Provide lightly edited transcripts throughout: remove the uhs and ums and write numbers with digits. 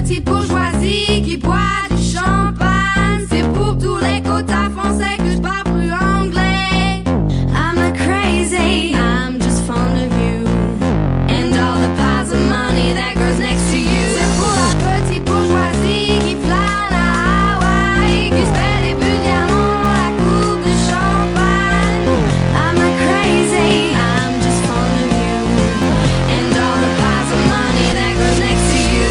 petite bourgeoisie qui boit du champagne. C'est pour tous les quotas français que je parle plus anglais. I'm not crazy, I'm just fond of you and all the piles of money that goes next to you. C'est pour la petite bourgeoisie qui plane à Hawaï, qui se fait des bulles diamants à la coupe de champagne. I'm not crazy, I'm just fond of you and all the piles of money that goes next to you.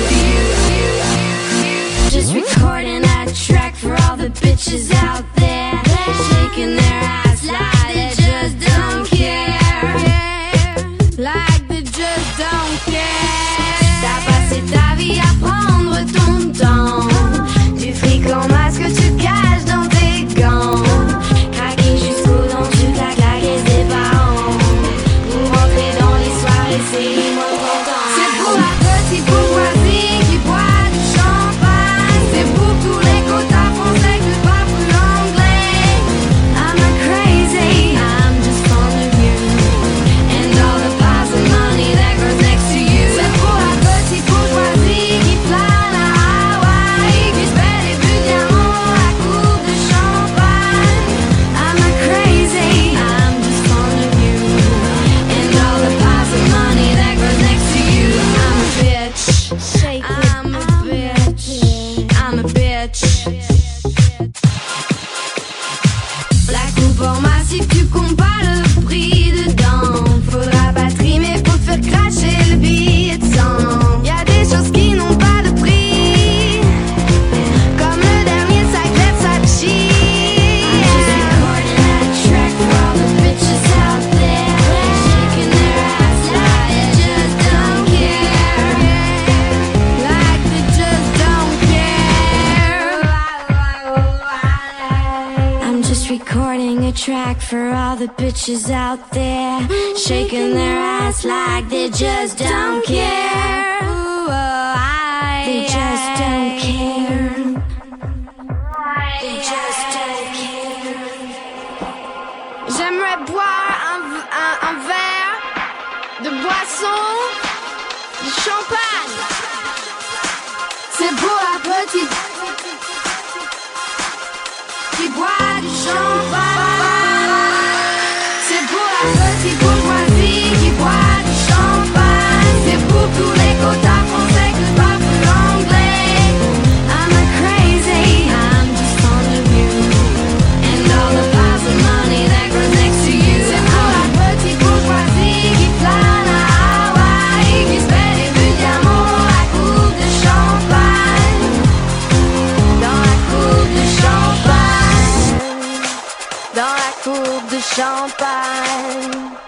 Just recording a track for all the bitches out there, shaking their ass like they just don't care, like they just don't care. T'as passé ta vie à prendre ton temps, du fric en masque tu caches dans tes gants, craquer jusqu'aux dents tu claques la caisse des parents, pour rentrer dans les soirées c'est moins content. C'est pour la petite bourgeoisie qui boit du champagne, c'est pour tous les quotas français que je parle plus anglais. I'm not crazy, I'm just fond of you and all the piles of money that goes next to you. C'est pour la petite bourgeoisie qui plane à Hawaï, qui se fait des bulles diamants à la coupe de champagne. I'm not crazy, I'm just fond of you and all the piles of money that goes next to you. I'm a bitch, I'm a bitch, I'm a bitch. La coupe en massif, tu comptes pas le prix dedans. Faudra pas trimer, faut te faire cracher le billet de 100. Y'a des choses qui n'ont pas de prix, comme le dernier sac Versace. I'm just recording a track for all the bitches out there, shaking their ass like they just don't care, like they just don't care. I'm just recording a track for all the bitches out there, shaking their ass like they just don't care. They just don't care. They just don't care. J'aimerais boire un verre de boisson, de champagne. C'est pour la petite qui boit du champagne. C'est pour la petite bourgeoisie qui boit du champagne. C'est pour tous les quotas français que je parle plus anglais. I'm not crazy, I'm just fond of you and all the piles of money that goes next to you. C'est pour la petite bourgeoisie qui plane à Hawaï, qui se fait des bulles diamants à la coupe de champagne, dans la coupe de champagne, dans la coupe de champagne.